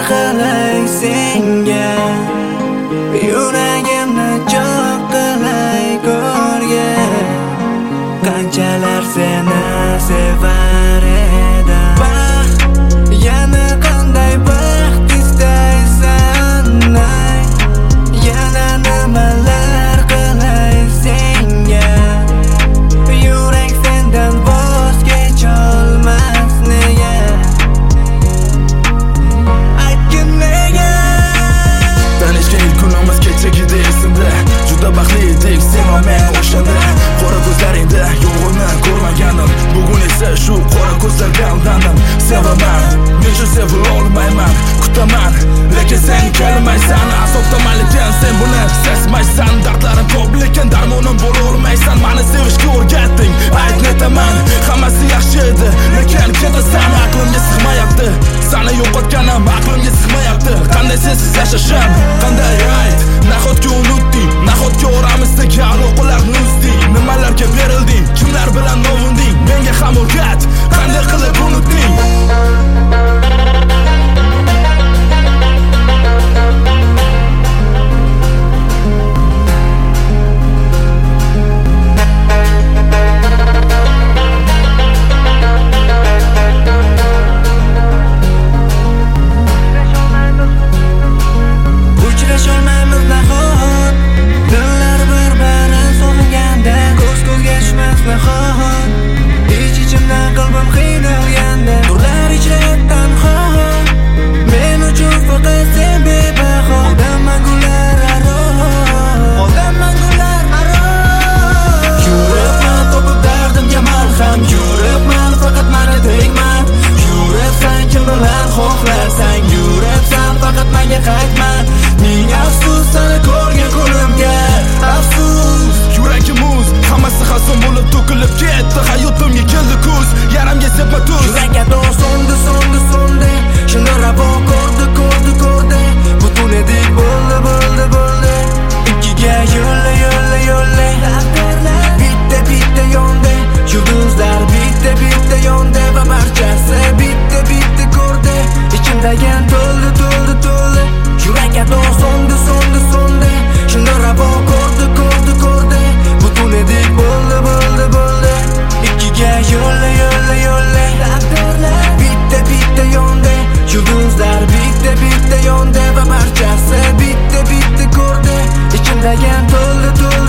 qilay senga, yuragimni jo'q qilay ko'rgin. Qanchalar seni sevar edim. Yana qanday baxt istaysan, yana nimalar qilay senga. Yurak sendan voz kecholmas nega? Aytgin nega? Tanishgan ilk kunimiz kechagida esimda. Juda baxtli edik sen va men o'shanda. Qora ko'zlaringda yo'g'ini ko'rmaganim, bugun esa shu qora ko'zlarga aldandim. Sevaman, men shu sevila olmayman, kutaman, lekin sen kelmaysan. Azobdaman lekin sen buni sezmaysan. Dardlarim ko'p lekin darmonim bo'la olmaysan. Meni sevishga o'rgatding, ayt netaman. Hammasi yaxshi edi, lekin ketasan. Aqlimga sig'mayapti, seni yo'qotganim aqlimga sig'mayapti. Qanday sensiz yashashim, qanday ayt? Nahotki unutding, nahotki oramizdagi aloqalarni uzding? Nimalarga berilding, kimlar bilan novunding? Menga ham o'rgat, qanday qilib unutding? Uchrasholmaymiz nahot, dillar bir-birini sog'inganda, ko'z-ko'zga tushmas nahot. Ich-ichimdan qalbim qiynalganda, turlar ichratdan ho. Men uchun faqat sen bebaho. Oldaman gullar aro, oldaman gullar aro. Yuribman topib dardimga malham, yuribman faqat meni tegman. Yuribsan kim bilan xohlarsan, yuribsan faqat menga qaytma. Ming afsus seni ko'rgan kunimga, afsus. Yuragim muz, hammasi hason bo'lib to'kilib ketdi. Hayotimga keldi kuz, yaramga sepma tuz. Yurakka dog' so'ndi. Shunda ravo ko'rdi. Butun edik bo'ldi. Ikkiga yo'lla. Bitta yondi. Yulduzlar bitta yondi. Va barchasi bitta ko'rdi. Ichimdagi to'ldi. Yurakka dog' so'ndi. Shunda ravo ko'rdi. Butun edik bo'ldi. Ikkiga yo'lla. Bitta yondi. Yulduzlar bitta yondi. Va barchasi bitta ko'rdi. Ichimdagi to'ldi.